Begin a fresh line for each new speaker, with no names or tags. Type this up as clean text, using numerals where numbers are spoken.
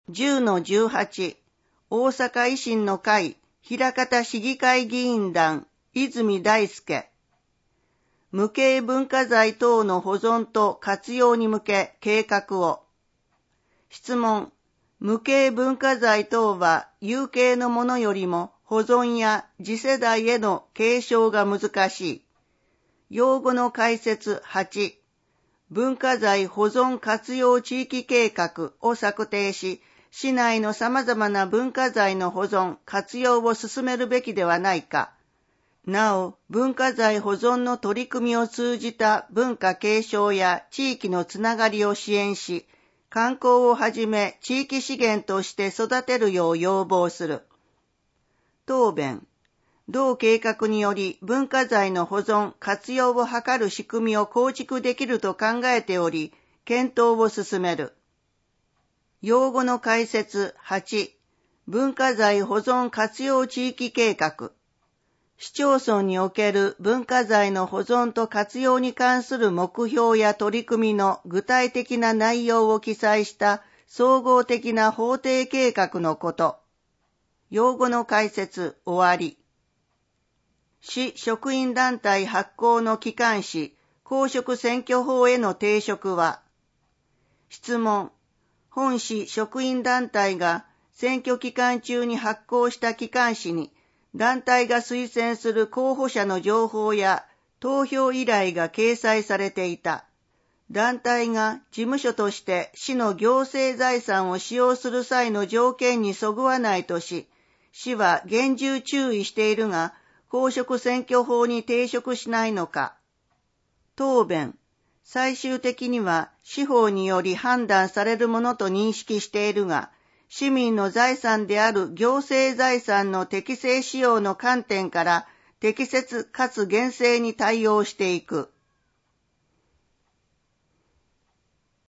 10-18 大阪維新の会枚方市議会議員団泉大輔無形文化財等の保存と活用に向け計画を。質問。無形文化財等は有形のものよりも保存や次世代への継承が難しい。用語の解説8。文化財保存活用地域計画を策定し、市内の様々な文化財の保存、活用を進めるべきではないか。なお、文化財保存の取り組みを通じた文化継承や地域のつながりを支援し、観光をはじめ地域資源として育てるよう要望する。答弁。同計画により文化財の保存、活用を図る仕組みを構築できると考えており、検討を進める。用語の解説8。文化財保存活用地域計画。市町村における文化財の保存と活用に関する目標や取り組みの具体的な内容を記載した総合的な法定計画のこと。用語の解説終わり。市職員団体発行の機関紙公職選挙法への抵触は。質問。本市職員団体が選挙期間中に発行した機関紙に団体が推薦する候補者の情報や投票依頼が掲載されていた。団体が事務所として市の行政財産を使用する際の条件にそぐわないとし、市は厳重注意しているが、公職選挙法に抵触しないのか。答弁。最終的には司法により判断されるものと認識しているが、市民の財産である行政財産の適正使用の観点から適切かつ厳正に対応していく。